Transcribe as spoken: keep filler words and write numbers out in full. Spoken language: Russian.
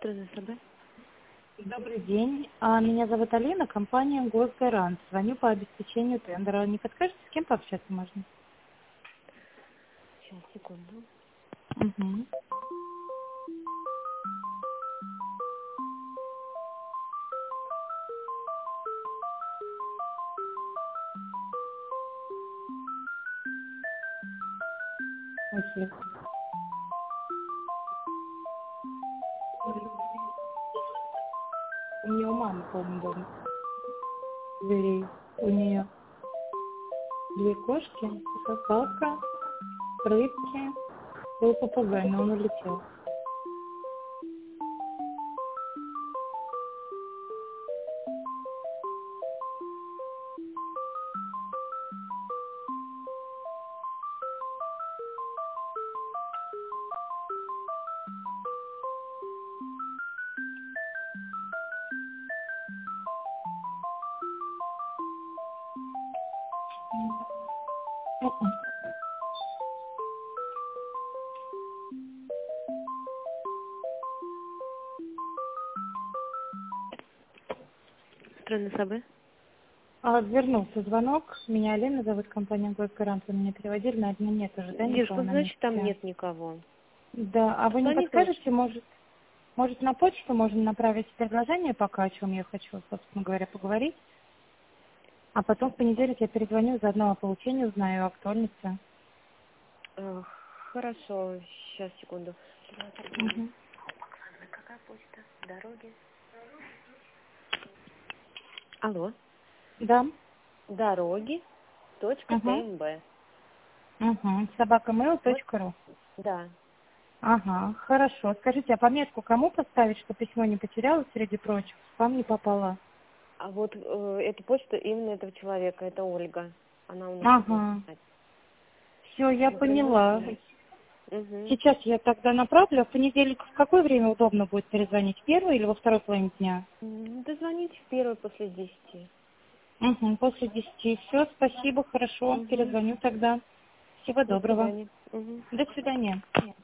Страна СБ. Добрый день. А, Меня зовут Алина, компания «Госгарант». Звоню по обеспечению тендера. Не подскажете, с кем пообщаться можно? Сейчас, секунду. Угу. Спасибо. У нее мама, по-моему, дома. Зверей. У нее две кошки, собака, рыбки, был попугай, но он улетел. Мгм. Страна СБ. А, вернулся звонок. Меня Алина зовут, компания «Госгарант». Вы меня переводили, на одну нет уже, да, никого Девушка, на значит, там месте? нет никого. Да, а вы не Позвоните лучше. подскажете, может, может на почту можно направить предложение пока, о чем я хочу, собственно говоря, поговорить? А потом в понедельник я перезвоню, заодно о получении узнаю, о актуальности. Э, Хорошо, сейчас, секунду. Мгм. Какая почта? Дороги? Алло. Да. Дороги. Точка Угу. ТМБ. Угу. собака мэйл Вот, точка ру. да. Ага, хорошо. Скажите, а пометку кому поставить, что письмо не потерялось среди прочих, в спам не попало? А вот э, эту почту именно этого человека, это Ольга. Она у нас будет Ага. писать. Все, я Напрямую к поняла. ней. Угу. Сейчас я тогда направлю. А в понедельник в какое время удобно будет перезвонить? В первой или во второй половине дня? Дозвоните в первой после десяти. Угу, после десяти. Все, спасибо, хорошо. Угу. Перезвоню тогда. Всего До доброго. свидания. Угу. До свидания.